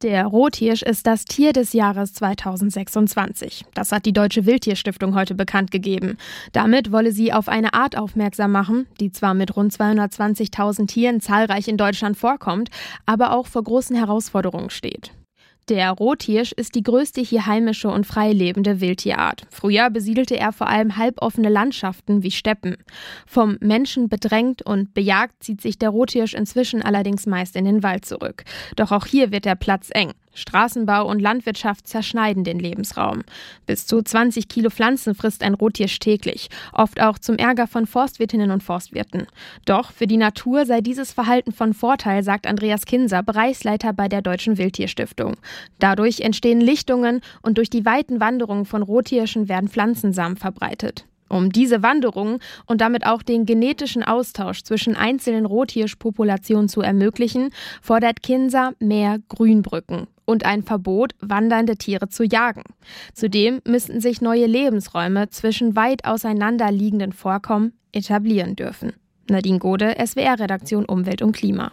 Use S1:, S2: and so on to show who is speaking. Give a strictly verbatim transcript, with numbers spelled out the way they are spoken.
S1: Der Rothirsch ist das Tier des Jahres zweitausendsechsundzwanzig. Das hat die Deutsche Wildtierstiftung heute bekannt gegeben. Damit wolle sie auf eine Art aufmerksam machen, die zwar mit rund zweihundertzwanzigtausend Tieren zahlreich in Deutschland vorkommt, aber auch vor großen Herausforderungen steht. Der Rothirsch ist die größte hier heimische und frei lebende Wildtierart. Früher besiedelte er vor allem halboffene Landschaften wie Steppen. Vom Menschen bedrängt und bejagt zieht sich der Rothirsch inzwischen allerdings meist in den Wald zurück. Doch auch hier wird der Platz eng. Straßenbau und Landwirtschaft zerschneiden den Lebensraum. Bis zu zwanzig Kilo Pflanzen frisst ein Rothirsch täglich, oft auch zum Ärger von Forstwirtinnen und Forstwirten. Doch für die Natur sei dieses Verhalten von Vorteil, sagt Andreas Kinser, Bereichsleiter bei der Deutschen Wildtierstiftung. Dadurch entstehen Lichtungen und durch die weiten Wanderungen von Rothirschen werden Pflanzensamen verbreitet. Um diese Wanderungen und damit auch den genetischen Austausch zwischen einzelnen Rothirschpopulationen zu ermöglichen, fordert Kinser mehr Grünbrücken und ein Verbot, wandernde Tiere zu jagen. Zudem müssten sich neue Lebensräume zwischen weit auseinander liegenden Vorkommen etablieren dürfen. Nadine Gode, S W R-Redaktion Umwelt und Klima.